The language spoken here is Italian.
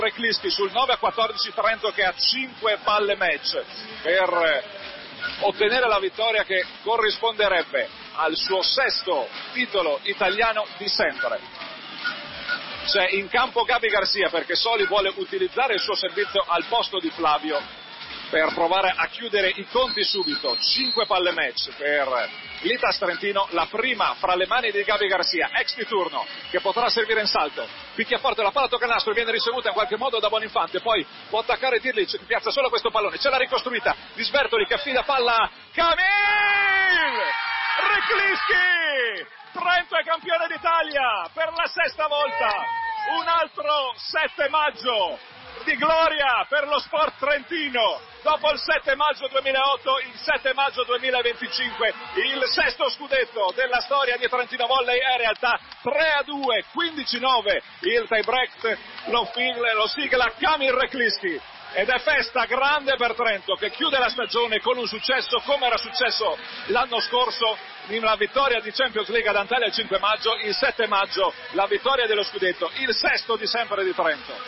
Rekliski sul 9-14 Trento che ha 5 palle match per ottenere la vittoria che corrisponderebbe al suo sesto titolo italiano di sempre. C'è in campo Gabi Garcia perché Soli vuole utilizzare il suo servizio al posto di Flavio per provare a chiudere i conti subito. 5 palle match per l'Itas Trentino, la prima fra le mani di Gabi Garcia, ex di turno, che potrà servire in salto, picchia forte, la palla tocca il nastro, viene ricevuta in qualche modo da Buonifante, poi può attaccare Tirlic, piazza solo questo pallone, c'è la ricostruita di Sbertoli che affida palla a Kamil Rekliski! Trento è campione d'Italia per la sesta volta, un altro 7 maggio di gloria per lo sport trentino. Dopo il 7 maggio 2008, il 7 maggio 2025, il sesto scudetto della storia di Trentino Volley è in realtà 3-2, 15-9, il tie break lo sigla Kamil Rekliski. Ed è festa grande per Trento che chiude la stagione con un successo come era successo l'anno scorso, la vittoria di Champions League ad Antalya il 5 maggio, il 7 maggio la vittoria dello scudetto, il sesto di sempre di Trento.